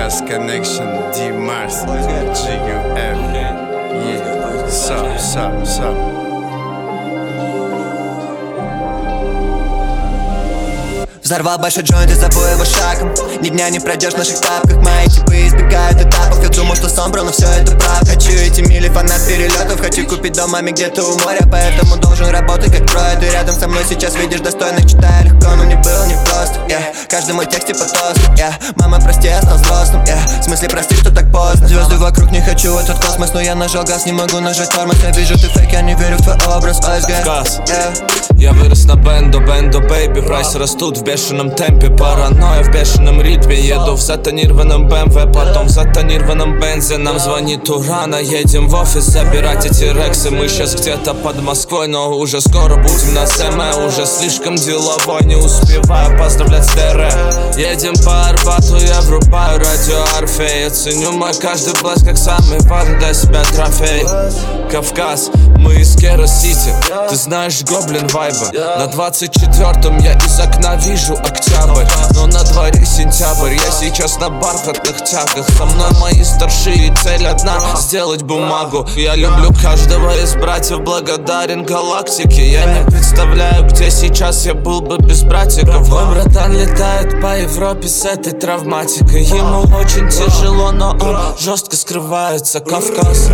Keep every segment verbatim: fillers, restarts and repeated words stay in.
Кавказ Connection, Ди Марс, джи ю эф. Yeah, sup, sup, sup. Взорвал большой джойнт и забыл его шагом. Ни дня не пройдешь в наших тапках. Мои типы избегают этапов. Я думал, что сон брал, но все это прав. Хочу эти мили, фанат перелетов. Хочу купить дом маме где-то у моря. Поэтому должен работать как трое. Ты рядом со мной сейчас видишь достойных. Читаю легко, но не было непросто, yeah. Каждый мой текст типа тост, yeah. Мама, прости, я стал взрослым, yeah. В смысле, прости, что так поздно. Звезды вокруг, не хочу в этот космос. Но я нажал газ, не могу нажать тормоз. Я вижу, ты фейк, я не верю в твой образ. Кавказ, yeah. Я вырос на бенду, бенду, бэйби. Прайсы растут в бешеном темпе. Паранойя в бешеном ритме. Еду в затонированном бэ эм вэ, потом в затонированном бензе. Нам звонит Урана, едем в офис забирать эти рексы. Мы сейчас где-то под Москвой, но уже скоро будем на СМЭ. Уже слишком деловой, не успеваю поздравлять с ДР. Едем по Арбату, я врубаю радио Орфей. Я ценю мой каждый блэс как самый важный для себя трофей. Кавказ, мы из Кера-Сити. Ты знаешь гоблин вайба. На двадцать четвёртом я из окна вижу октябрь, но на дворе сентябрь. Я сейчас на бархатных тягах. Со мной мои старшие, цель одна — сделать бумагу. Я люблю каждого из братьев, благодарен галактике. Я не представляю, где сейчас я был бы без братиков. Мой братан летает по Европе с этой травматикой. Ему очень тяжело, но он жестко скрывается. Кавказ.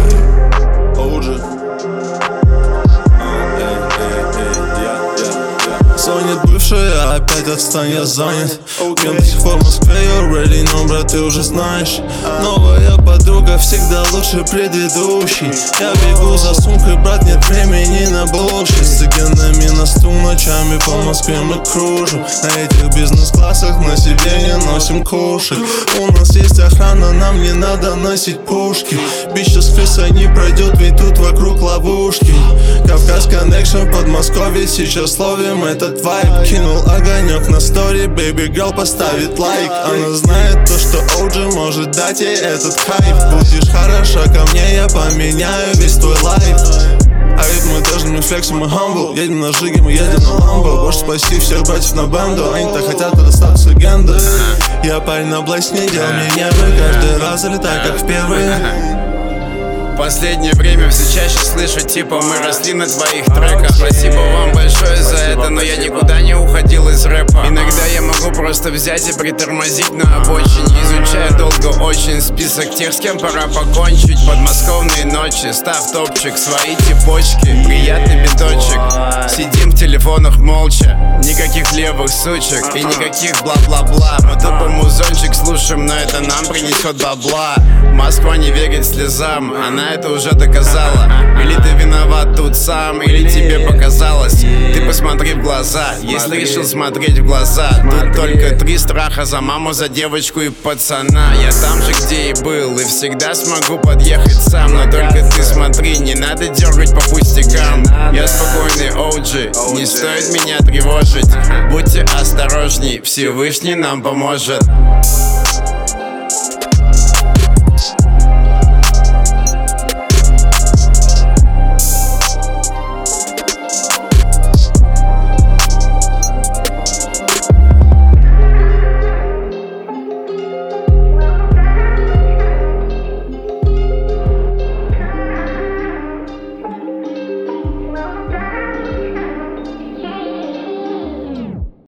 Звонит бывшая, опять отстань, я занят. Я до сих пор в Москве, you already know, брат, ты уже знаешь. Новая подруга всегда лучше предыдущей. Я бегу за сумкой, брат, нет времени на bullshit. С цыганами на стул ночами по Москве мы кружим. На этих бизнес-классах на себе не носим кушать. У нас есть охрана, нам не надо носить пушки. Бич с крысой не пройдет, ведь тут вокруг ловушки. Кавказ Connection, Подмосковье, сейчас ловим этот вайб. Кинул огонек на стори, baby girl поставит лайк. Она знает то, что о джи может дать ей этот хайп. Будешь хороша ко мне, я поменяю весь твой лайф. А ведь мы даже не флексим, мы humble. Едем на жиге, мы едем на ламбо. Больше спасти всех братьев на банду. Они-то хотят остаться легендой. Я парень на блэс, не делал мне нервы. Каждый раз залетаю, как в первый. Последнее время все чаще слышу, типа, мы росли на твоих треках. Спасибо вам большое за это, но я никуда не уходил из рэпа. Иногда я могу просто взять и притормозить на обочине, изучая долго очень список тех, с кем пора покончить. Подмосковные ночи, став топчик, свои типочки, приятный биточек. Сидим в телефонах молча, никаких левых сучек и никаких бла-бла-бла. Мы тупо музончик слушаем, но это нам принесет бабла. Москва не верит слезам, она это уже доказала. Или ты виноват тут сам, или тебе показалось. Ты посмотри в глаза, если решил смотреть в глаза. Тут только три страха: за маму, за девочку и пацана. Я там же, где и был, и всегда смогу подъехать сам. Но только ты смотри, не надо дергать по пустякам. Я спокойный о джи, не стоит меня тревожить. Будьте осторожней, Всевышний нам поможет.